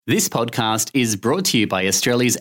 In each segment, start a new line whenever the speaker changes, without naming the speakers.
This podcast is brought to you by Australia's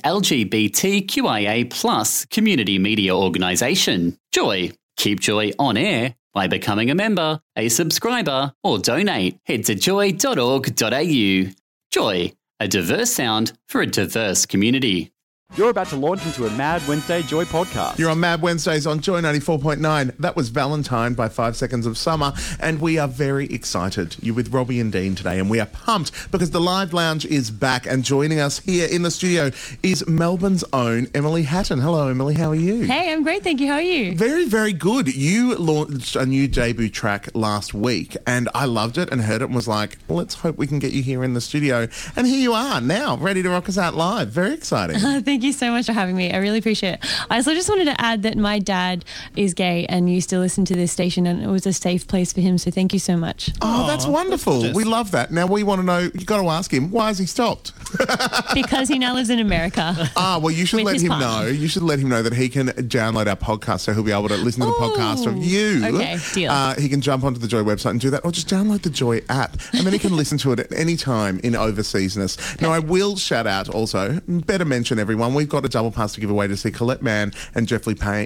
LGBTQIA+ community media organisation, Joy. Keep Joy on air by becoming a member, a subscriber, or donate. Head to joy.org.au. Joy, a diverse sound for a diverse community.
You're about to launch into a Mad Wednesday Joy podcast.
You're on Mad Wednesdays on Joy 94.9. That was Valentine by 5 Seconds of Summer, and we are very excited. You're with Robbie and Dean today, and we are pumped because the Live Lounge is back, and joining us here in the studio is Melbourne's own Emily Hatton. Hello, Emily. How are you?
Hey, I'm great, thank you. How are you?
Very, very good. You launched a new debut track last week, and I loved it and heard it and was like, well, let's hope we can get you here in the studio. And here you are now, ready to rock us out live. Very exciting.
Thank you so much for having me. I really appreciate it. I also just wanted to add that my dad is gay and used to listen to this station, and it was a safe place for him, so thank you so much.
Oh, that's wonderful. We love that. Now we want to know, you got to ask him, why has he stopped?
Because he now lives in America.
Well, you should let him know. You should let him know that he can download our podcast, so he'll be able to listen to the podcast of you.
Okay, deal.
He can jump onto the Joy website and do that, or just download the Joy app, and then he can listen to it at any time in overseasness. Okay. Now, I will shout out also, better mention everyone, we've got a double pass to give away to see Colette Mann and Jeff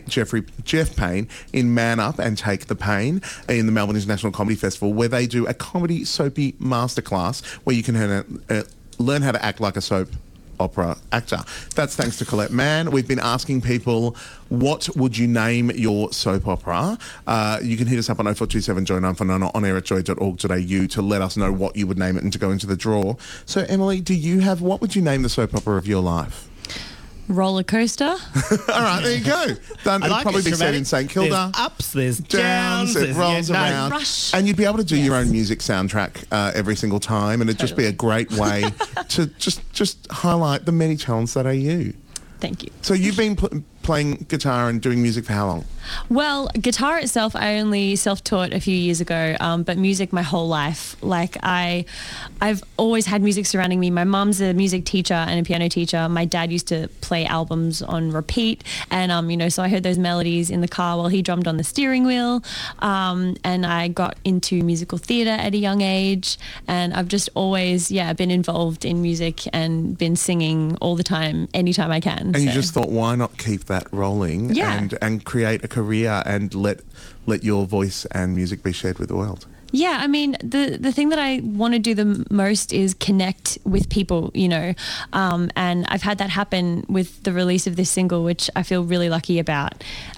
Payne in Man Up and Take the Pain in the Melbourne International Comedy Festival, where they do a comedy soapy masterclass where you can learn how to act like a soap opera actor. That's thanks to Colette Mann. We've been asking people, what would you name your soap opera? You can hit us up on 0427 Joy 949 on air at joy.org.au to let us know what you would name it and to go into the draw. So, Emily, what would you name the soap opera of your life?
Roller coaster.
All right, there you go. Done. It'll probably be set in St Kilda.
There's ups, there's downs,
it rolls around.
Rush.
And you'd be able to do your own music soundtrack every single time, and it'd just be a great way to just highlight the many talents that are you.
Thank you.
So you've been playing guitar and doing music for how long?
Well, guitar itself, I only self-taught a few years ago, but music my whole life. Like I've always had music surrounding me. My mum's a music teacher and a piano teacher. My dad used to play albums on repeat, and so I heard those melodies in the car while he drummed on the steering wheel. And I got into musical theatre at a young age, and I've just always been involved in music and been singing all the time, anytime I can.
And you just thought, why not keep that rolling and create a career and let your voice and music be shared with the world?
Yeah, I mean, the thing that I want to do the most is connect with people, and I've had that happen with the release of this single, which I feel really lucky about.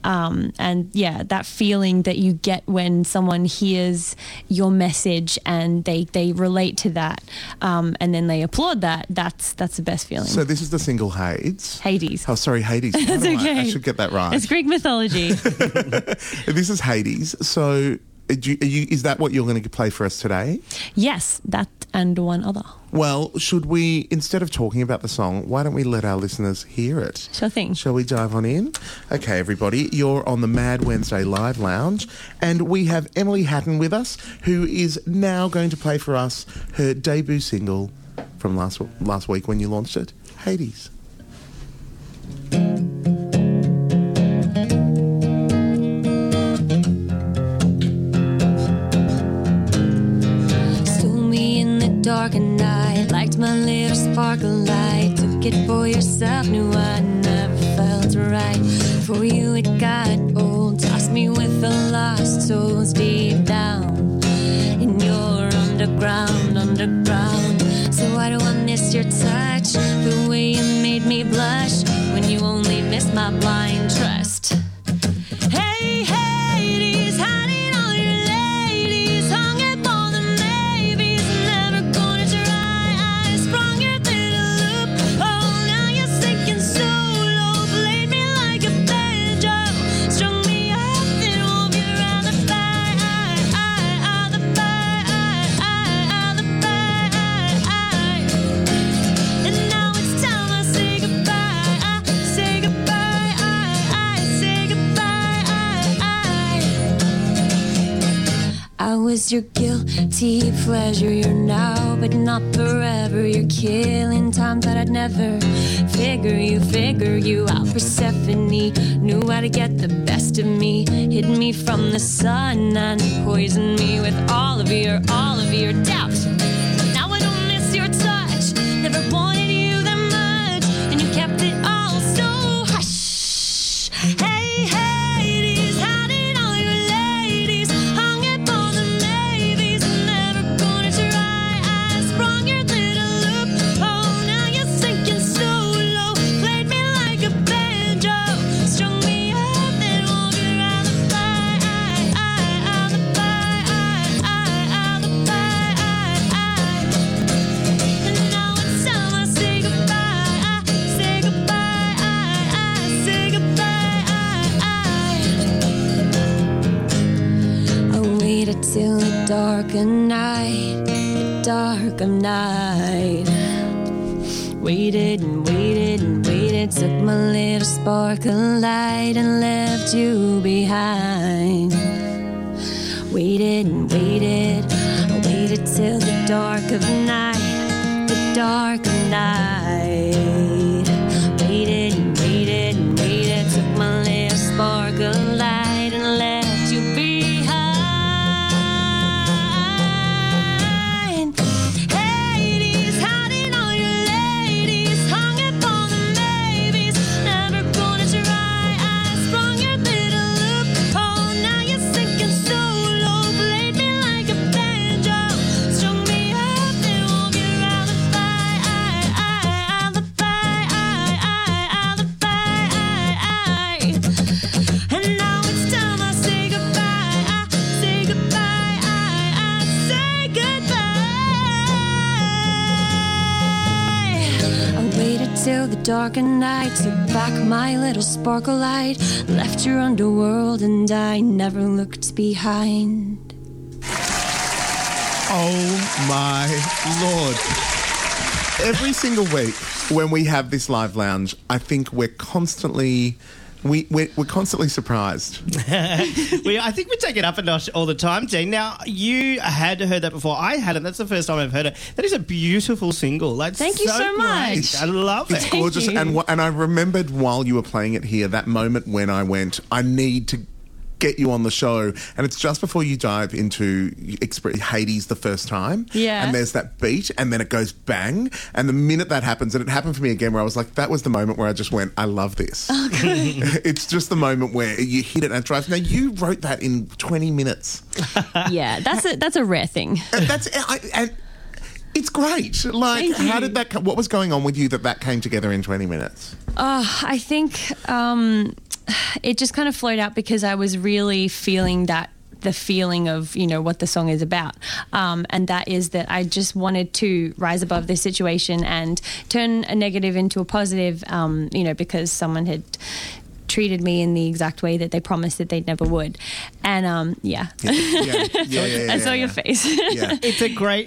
That feeling that you get when someone hears your message and they relate to that, and then they applaud that's the best feeling.
So this is the single Hades.
Hades.
Oh, sorry, Hades.
That's okay.
I should get that right.
It's Greek mythology.
This is Hades. So is that what you're going to play for us today?
Yes, that and one other.
Well, should we, instead of talking about the song, why don't we let our listeners hear it?
Sure thing.
Shall we dive on in? Okay, everybody, you're on the Mad Wednesday Live Lounge, and we have Emily Hatton with us, who is now going to play for us her debut single from last week when you launched it, Hades.
Dark and night, liked my little sparkle light. Took it for yourself, knew I never felt right. For you it got old, tossed me with the lost souls deep down in your underground. So why do I miss your touch, the way you made me blush, when you only miss my blind trust? Hey, Hades, hiding all your ladies, hung upon the maybes, never gonna try. I sprung you through the loop. Oh, now you're sinking so low, played me like a banjo, strung me up, then wove you around the thigh. And now it's time I say goodbye. Say goodbye. Say goodbye. I was your guilty pleasure, you're now, but not forever. You're killing time that I'd never figure you out. Persephone knew how to get the best of me, hid me from the sun and poisoned me with all of your doubt. Now I don't miss your touch, never dark of night, the dark of night. Waited and waited and waited, took my little spark of light and left you behind. Waited and waited, I waited till the dark of night, the dark of night. Waited and waited and waited, took my little spark of light and left you behind. Hades, hiding all your ladies, hung upon the maybes, never gonna try. I sprung your little loophole, now you're sinking so low, played me like a banjo, strung me up and wove you round the fire, the fire, the fire. And now it's time I say goodbye, I say goodbye, I say goodbye. I waited till the dark of night, took back my little sparkle light, left your underworld and I never looked behind.
Oh my Lord. Every single week when we have this live lounge, I think we're constantly we're constantly surprised.
I think we take it up a notch all the time, Dean. Now, you had heard that before. I hadn't. That's the first time I've heard it. That is a beautiful single. That's
Thank you so much.
great. I love it.
It's gorgeous.
you.
And I remembered while you were playing it here, that moment when I went, I need to get you on the show. And it's just before you dive into Hades the first time.
Yeah.
And there's that beat and then it goes bang. And the minute that happens, and it happened for me again where I was like, that was the moment where I just went, I love this.
Oh, good.
It's just the moment where you hit it and it drives. Now, you wrote that in 20 minutes.
Yeah, that's a rare thing.
And it's great. Like,
Thank you.
how did that what was going on with you that came together in 20 minutes?
I think it just kind of flowed out because I was really feeling the feeling of, what the song is about. And that is that I just wanted to rise above this situation and turn a negative into a positive, because someone had treated me in the exact way that they promised that they never would. And
Yeah.
I saw your face.
Yeah.
It's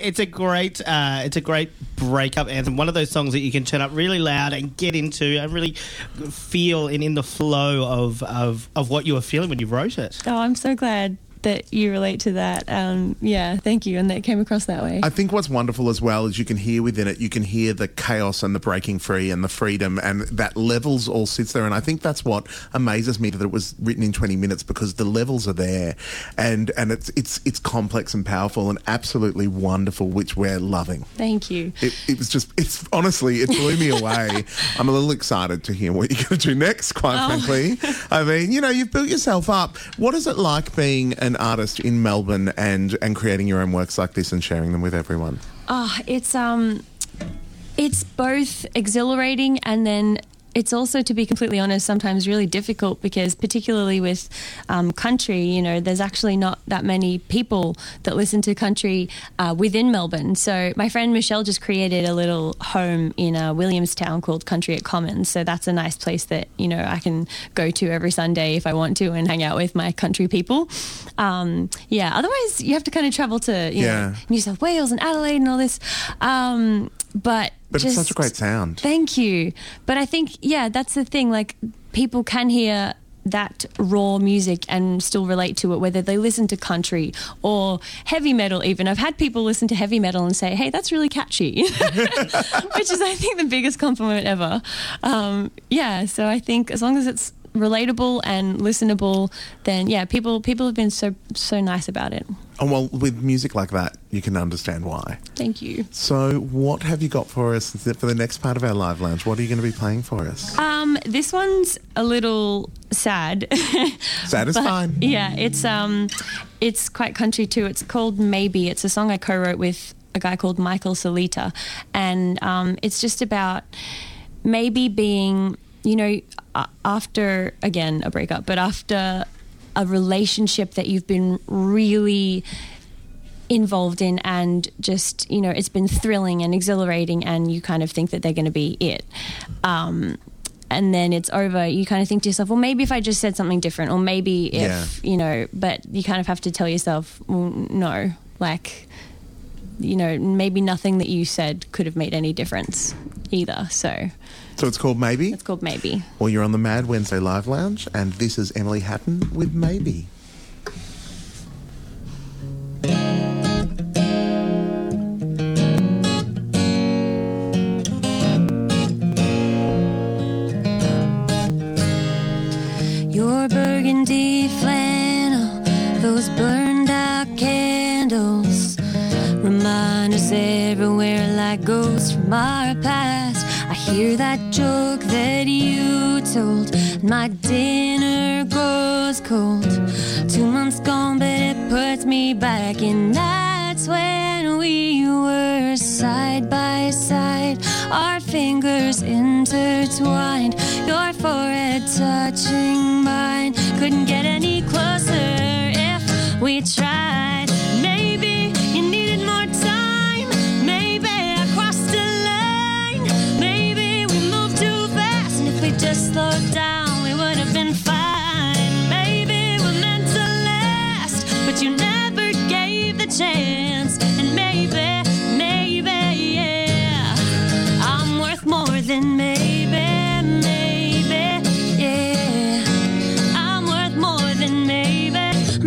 a great breakup anthem. One of those songs that you can turn up really loud and get into and really feel in the flow of what you were feeling when you wrote it.
Oh, I'm so glad that you relate to that. Thank you. And that it came across that way.
I think what's wonderful as well is you can hear within it, you can hear the chaos and the breaking free and the freedom, and that levels all sits there. And I think that's what amazes me, that it was written in 20 minutes, because the levels are there and it's complex and powerful and absolutely wonderful, which we're loving.
Thank you.
It blew me away. I'm a little excited to hear what you're going to do next, quite frankly. I mean, you've built yourself up. What is it like being an artist in Melbourne and creating your own works like this and sharing them with everyone?
It's both exhilarating and then it's also, to be completely honest, sometimes really difficult because particularly with country, there's actually not that many people that listen to country within Melbourne. So my friend Michelle just created a little home in Williamstown called Country at Commons. So that's a nice place that, I can go to every Sunday if I want to and hang out with my country people. Otherwise you have to kind of travel to New South Wales and Adelaide and all this. But
it's such a great sound.
Thank you. But I think, that's the thing. Like, people can hear that raw music and still relate to it, whether they listen to country or heavy metal even. I've had people listen to heavy metal and say, hey, that's really catchy, which is, I think, the biggest compliment ever. So I think as long as it's relatable and listenable, then, people have been so nice about it.
Oh, well, with music like that, you can understand why.
Thank you.
So what have you got for us for the next part of our live lounge? What are you going to be playing for us?
This one's a little sad.
Sad is fine.
Yeah, it's quite country too. It's called Maybe. It's a song I co-wrote with a guy called Michael Salita. And it's just about maybe being, after, again, a breakup, but after a relationship that you've been really involved in and just, it's been thrilling and exhilarating and you kind of think that they're going to be it. And then it's over, you kind of think to yourself, well, maybe if I just said something different, or maybe if, but you kind of have to tell yourself, well, no, like, you know, maybe nothing that you said could have made any difference either. So
it's called Maybe?
it's called Maybe.
Well, you're on the Mad Wednesday Live Lounge, and this is Emily Hatton with Maybe.
Your burgundy flannel, those burned out candles, remind us everywhere like ghosts from our past. I hear that joke that you told, and my dinner goes cold. 2 months gone, but it puts me back in nights when we were side by side, our fingers intertwined, your forehead touching mine. Couldn't get any closer if we tried. Maybe you needed more time. Maybe I crossed a line. Maybe we moved too fast, and if we just slowed down, we would have been fine. Maybe we're meant to last, but you never gave the chance. And maybe, yeah, I'm worth more than maybe, yeah. I'm worth more than maybe.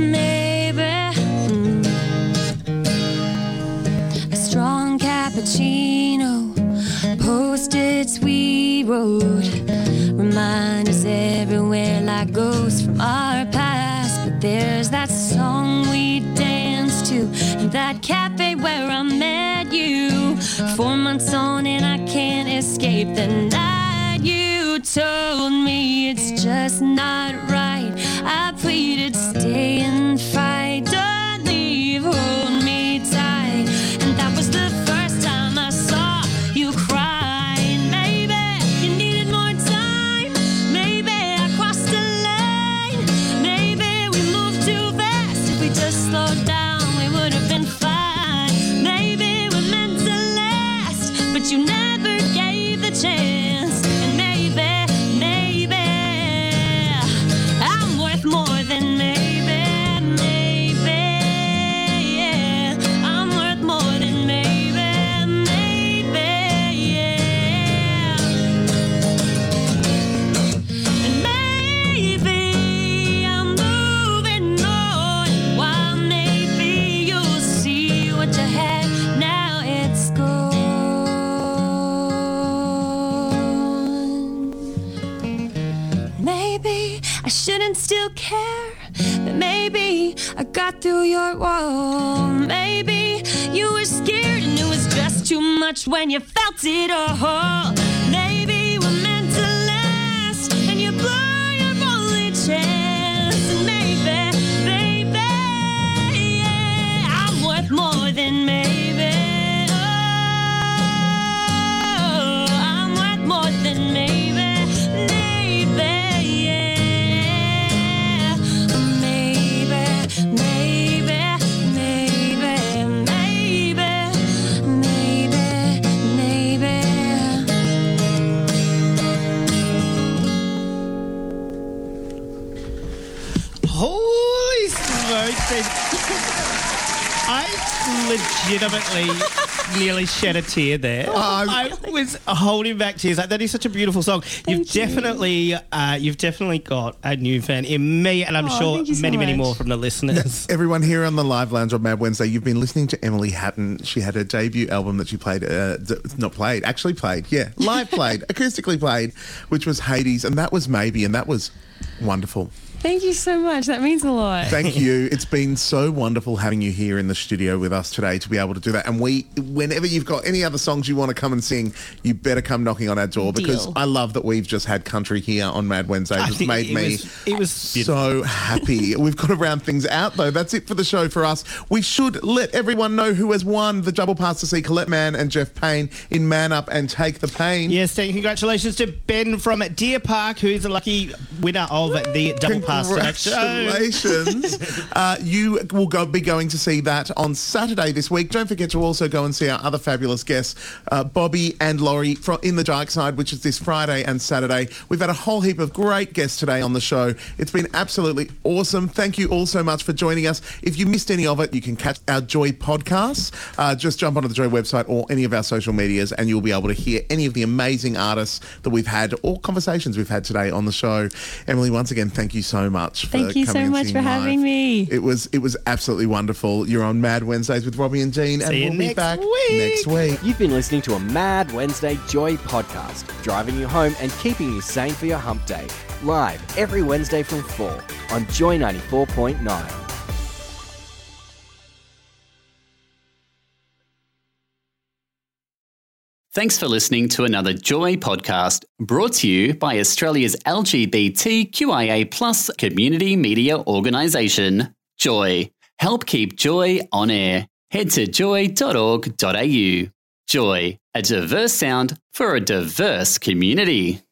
A strong cappuccino, post-its we wrote, remind us everywhere like ghosts from our past. But there's that song we danced to in that cafe where I met you. 4 months on and I can't escape the night you told me it's just not right. I pleaded stay and fight, don't leave, hold me tight. And that was the first time I saw you cry. And maybe you needed more time. Maybe I crossed a line. Maybe we moved too fast. If we just slowed down, we would have been fine. Maybe we're meant to last, but you never gave the chance. And maybe I'm worth more than maybe, yeah. I'm worth more than maybe, yeah. And maybe I'm moving on. While maybe you'll see what you had, now it's gone. Maybe I shouldn't still care, but maybe I got through your wall. Maybe you were scared and it was just too much when you felt it all. Maybe we're meant to last and you blew your only chance. And maybe, yeah, I'm worth more than maybe. Oh, I'm worth more than maybe.
Holy smokes. I legitimately nearly shed a tear there. I was holding back tears. Like, that is such a beautiful song. You've definitely got a new fan in me, and I'm sure many more from the listeners.
Everyone here on the Live Lounge on Mad Wednesday, you've been listening to Emily Hatton. She had her debut album that she played, live played, acoustically played, which was Hades, and that was Maybe, and that was wonderful.
Thank you so much. That means a lot.
Thank you. It's been so wonderful having you here in the studio with us today to be able to do that. And whenever you've got any other songs you want to come and sing, you better come knocking on our door, because I love that we've just had country here on Mad Wednesday. It's made me so happy. We've got to round things out, though. That's it for the show for us. We should let everyone know who has won the double pass to see Colette Mann and Jeff Payne in Man Up and Take the Pain.
Yes, congratulations to Ben from Deer Park, who is the lucky winner of the double pass pass to the next show.
Congratulations. You will be going to see that on Saturday this week. Don't forget to also go and see our other fabulous guests, Bobby and Laurie from In the Dark Side, which is this Friday and Saturday. We've had a whole heap of great guests today on the show. It's been absolutely awesome. Thank you all so much for joining us. If you missed any of it, you can catch our Joy podcasts. Just jump onto the Joy website or any of our social medias and you'll be able to hear any of the amazing artists that we've had or conversations we've had today on the show. Emily, once again, thank you so much for
Thank you so much for having me.
It was absolutely wonderful. You're on Mad Wednesdays with Robbie and Jean, and we'll be back next week.
You've been listening to a Mad Wednesday Joy podcast, driving you home and keeping you sane for your hump day. Live every Wednesday from 4 on Joy 94.9.
Thanks for listening to another Joy podcast brought to you by Australia's LGBTQIA+ community media organisation, Joy. Help keep Joy on air. Head to joy.org.au. Joy, a diverse sound for a diverse community.